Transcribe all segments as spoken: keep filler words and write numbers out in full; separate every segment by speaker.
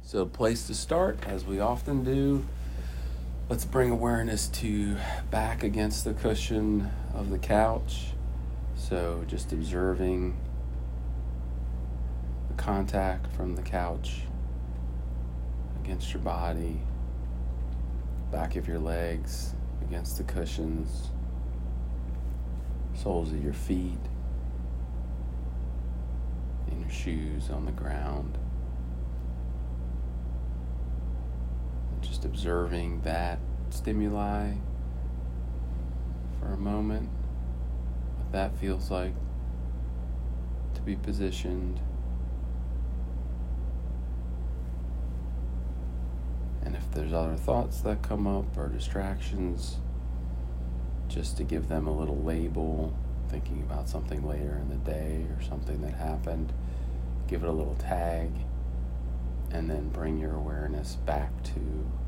Speaker 1: So, place to start, as we often do, let's bring awareness to back against the cushion of the couch. So, just observing the contact from the couch against your body, back of your legs against the cushions, soles of your feet, and your shoes on the ground. Just observing that stimuli for a moment, what that feels like to be positioned. And if there's other thoughts that come up or distractions, just to give them a little label, thinking about something later in the day or something that happened, give it a little tag, and then bring your awareness back to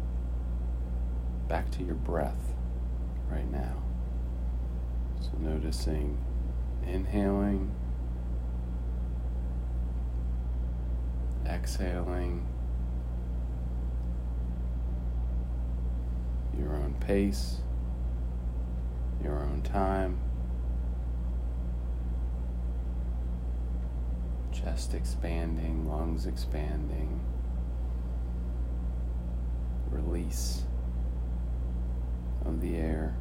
Speaker 1: back to your breath right now. So noticing inhaling, exhaling, your own pace, your own time, chest expanding, lungs expanding, release of the air.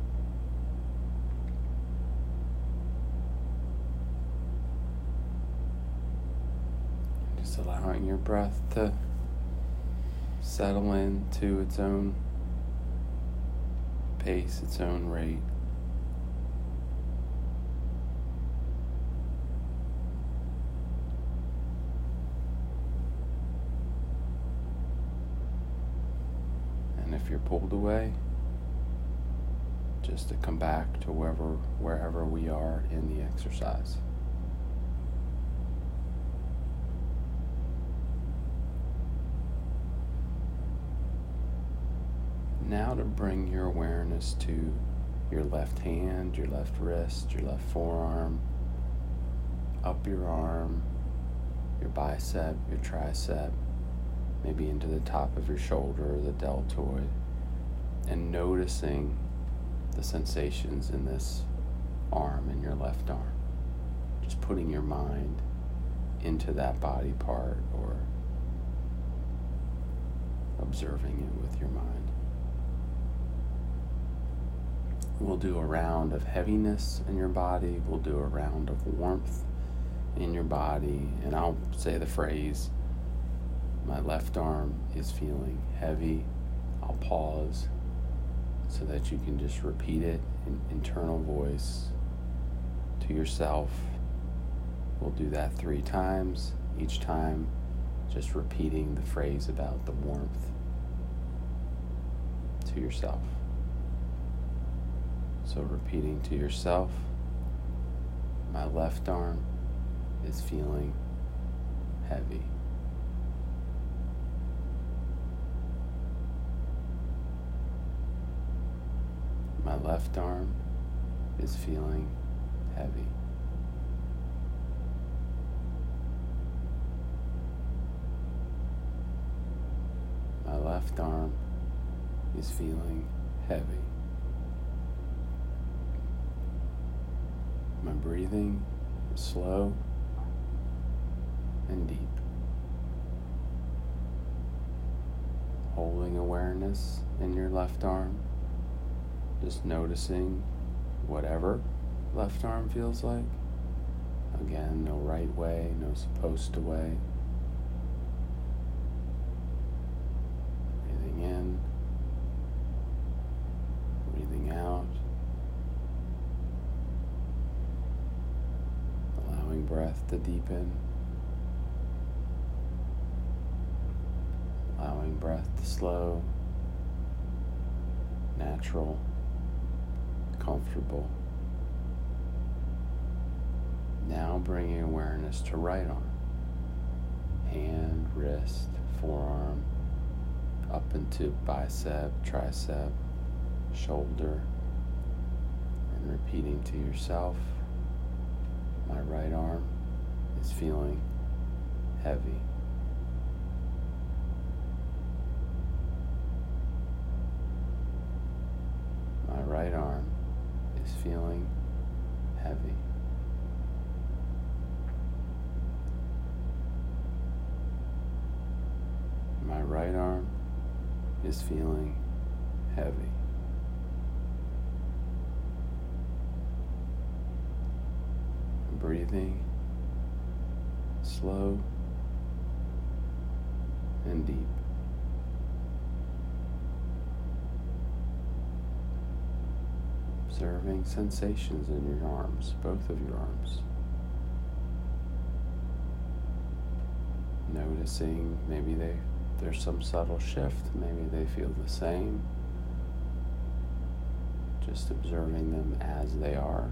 Speaker 1: Just allowing your breath to settle into its own pace, its own rate. And if you're pulled away, just to come back to wherever, wherever we are in the exercise. Now to bring your awareness to your left hand, your left wrist, your left forearm, up your arm, your bicep, your tricep, maybe into the top of your shoulder, the deltoid, and noticing the sensations in this arm, in your left arm. Just putting your mind into that body part or observing it with your mind. We'll do a round of heaviness in your body. We'll do a round of warmth in your body. And I'll say the phrase, my left arm is feeling heavy. I'll pause so that you can just repeat it in internal voice to yourself. We'll do that three times, each time just repeating the phrase about the warmth to yourself. So repeating to yourself, my left arm is feeling heavy. My left arm is feeling heavy. My left arm is feeling heavy. My breathing is slow and deep. Holding awareness in your left arm. Just noticing whatever left arm feels like. Again, no right way, no supposed to way. Breathing in, breathing out. Allowing breath to deepen. Allowing breath to slow, natural, comfortable. Now bringing awareness to right arm, hand, wrist, forearm, up into bicep, tricep, shoulder, and repeating to yourself, my right arm is feeling heavy. right arm is feeling heavy. My right arm is feeling heavy. I'm breathing slow and deep. Observing sensations in your arms, both of your arms. Noticing maybe they there's some subtle shift, maybe they feel the same. Just observing them as they are.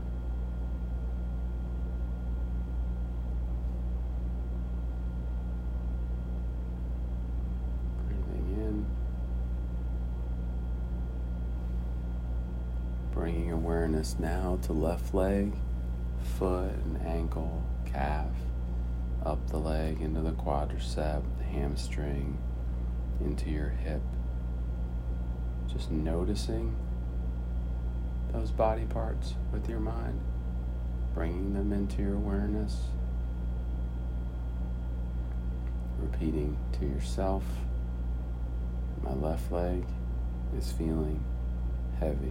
Speaker 1: Breathing in. Bringing awareness now to left leg, foot and ankle, calf, up the leg into the quadricep, the hamstring, into your hip. Just noticing those body parts with your mind, bringing them into your awareness, repeating to yourself, my left leg is feeling heavy.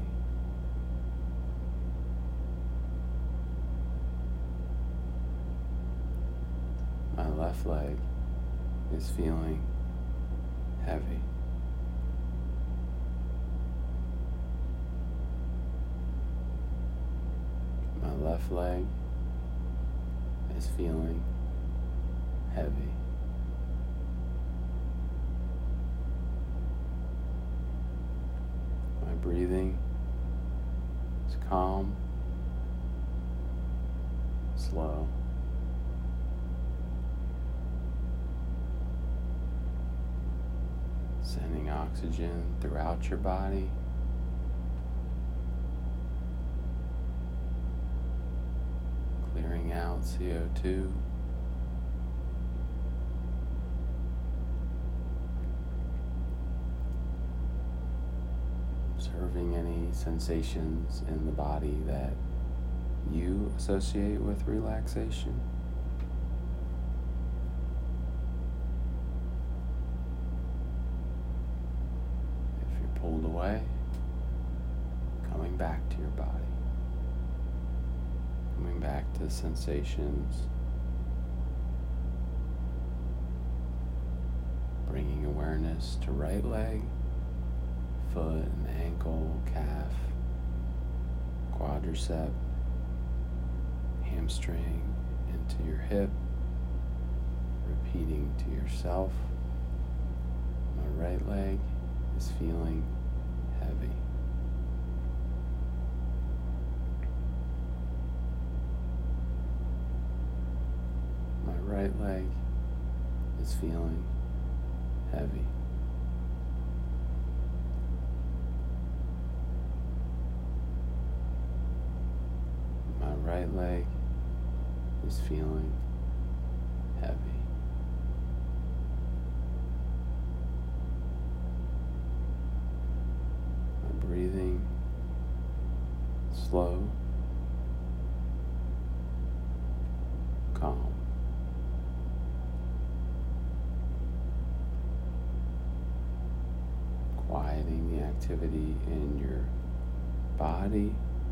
Speaker 1: My left leg is feeling heavy. My left leg is feeling heavy. My breathing is calm, slow, sending oxygen throughout your body, clearing out C O two, observing any sensations in the body that you associate with relaxation. Pulled away, coming back to your body, coming back to sensations, bringing awareness to right leg, foot and ankle, calf, quadricep, hamstring, into your hip, repeating to yourself, my right leg is feeling heavy. My right leg is feeling heavy. My right leg is feeling heavy. Breathing slow, calm. Quieting the activity in your body,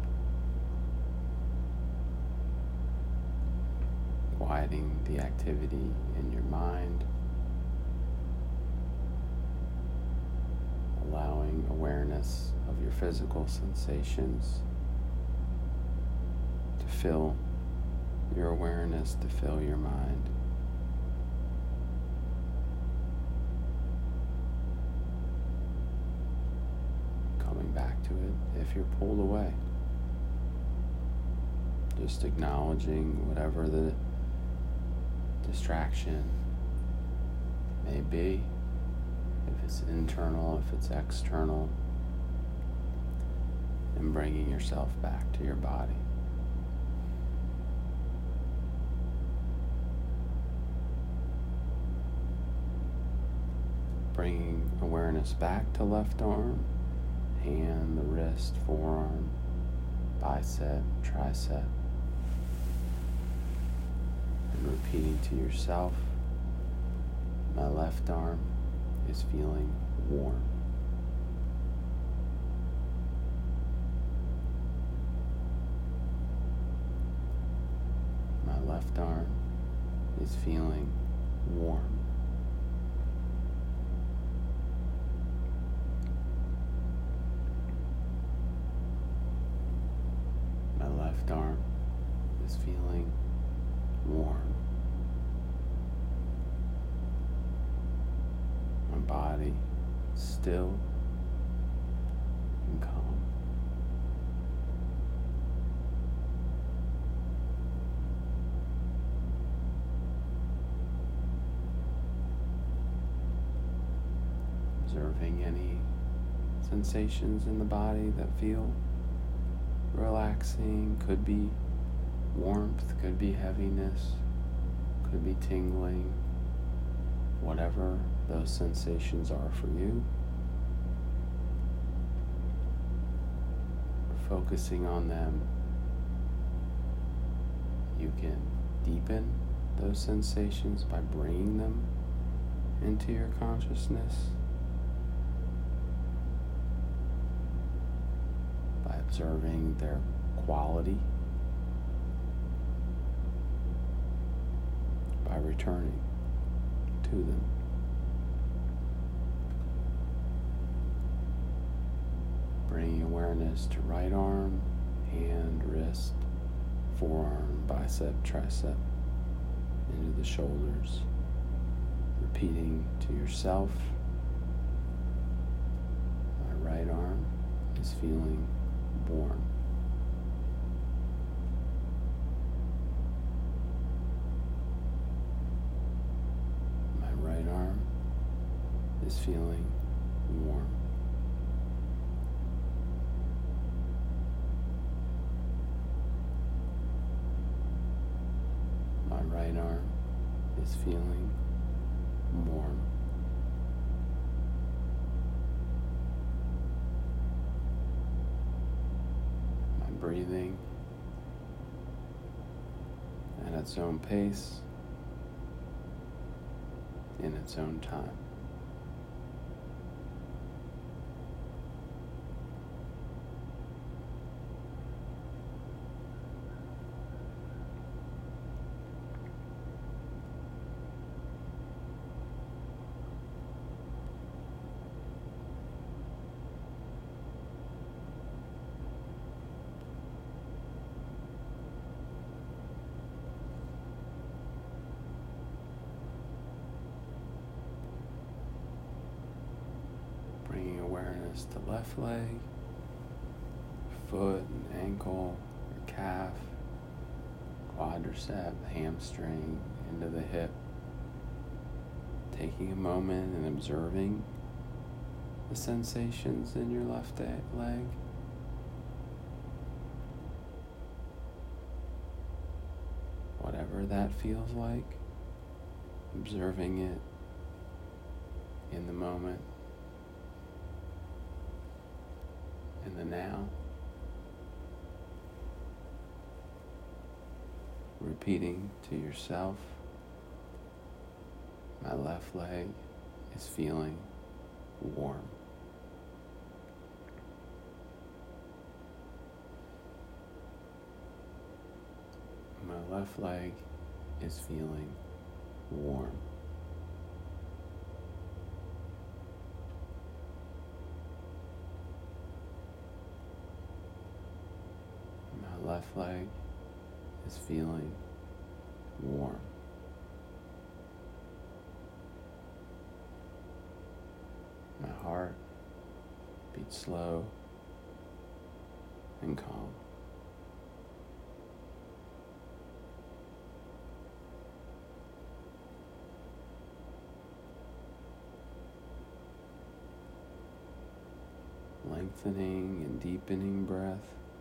Speaker 1: quieting the activity in your mind, allowing awareness of your physical sensations to fill your awareness, to fill your mind. Coming back to it if you're pulled away. Just acknowledging whatever the distraction may be. If it's internal, if it's external, and bringing yourself back to your body. Bringing awareness back to left arm, hand, the wrist, forearm, bicep, tricep. And repeating to yourself, my left arm is feeling warm. My left arm is feeling warm. My left arm is feeling warm. My body still and calm. Observing any sensations in the body that feel relaxing. Could be warmth, could be heaviness, could be tingling, whatever those sensations are for you. Focusing on them, you can deepen those sensations by bringing them into your consciousness, by observing their quality, by returning to them. Bringing awareness to right arm, hand, wrist, forearm, bicep, tricep, into the shoulders. Repeating to yourself, my right arm is feeling warm. My right arm is feeling warm. My right arm is feeling warm. My breathing at its own pace, in its own time. Bringing awareness to left leg, foot and ankle, your calf, quadricep, hamstring, into the hip. Taking a moment and observing the sensations in your left leg. Whatever that feels like, observing it in the moment, in the now. Repeating to yourself, my left leg is feeling warm. My left leg is feeling warm. My left leg is feeling warm. My heart beats slow and calm. Lengthening and deepening breath.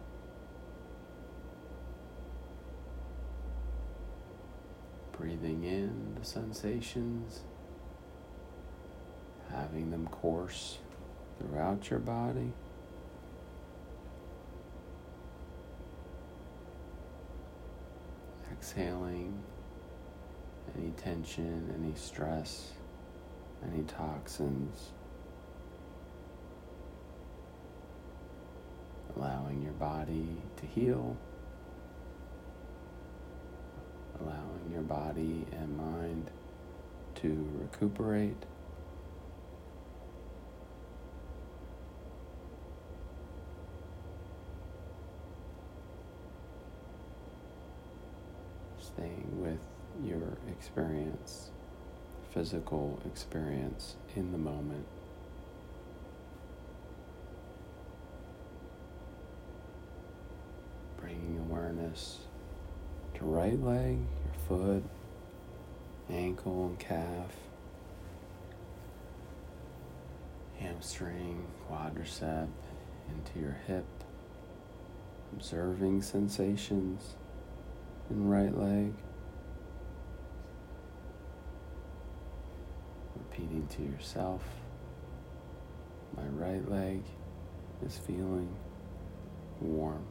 Speaker 1: Breathing in the sensations, having them course throughout your body, exhaling any tension, any stress, any toxins. Allowing your body to heal. Allowing your body and mind to recuperate. Staying with your experience, physical experience in the moment. Bringing awareness to right leg, your foot, ankle and calf, hamstring, quadricep, into your hip, observing sensations in right leg, repeating to yourself, my right leg is feeling warm.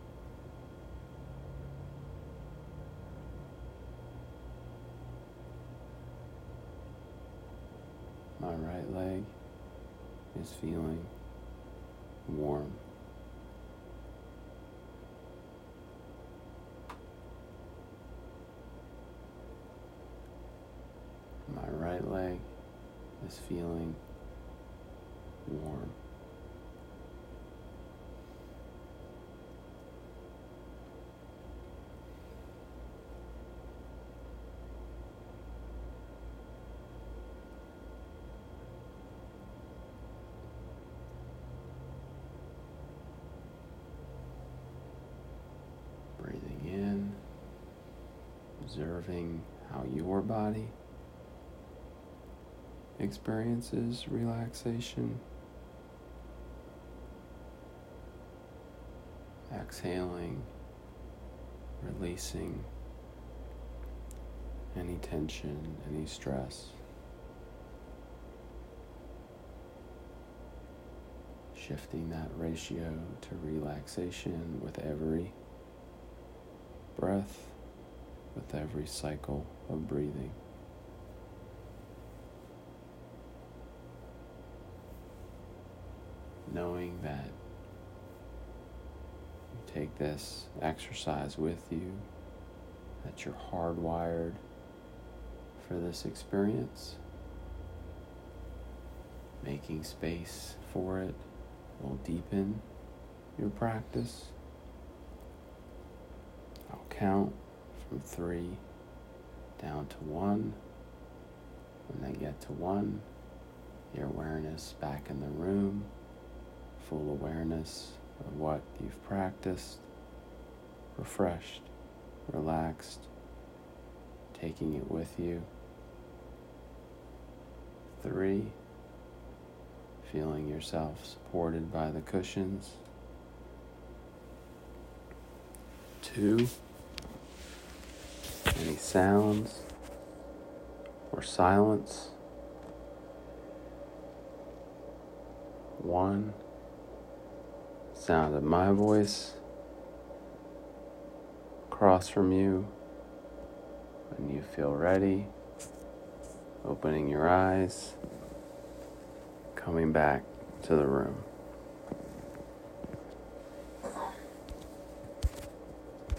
Speaker 1: My right leg is feeling warm. My right leg is feeling warm. Breathing in, observing how your body experiences relaxation. Exhaling, releasing any tension, any stress. Shifting that ratio to relaxation with every breath, with every cycle of breathing. Knowing that you take this exercise with you, that you're hardwired for this experience, making space for it will deepen your practice. I'll count from three down to one. When I get to one, your awareness back in the room, full awareness of what you've practiced, refreshed, relaxed, taking it with you. Three, feeling yourself supported by the cushions. Two, any sounds or silence. One, sound of my voice across from you. When you feel ready, opening your eyes, coming back to the room.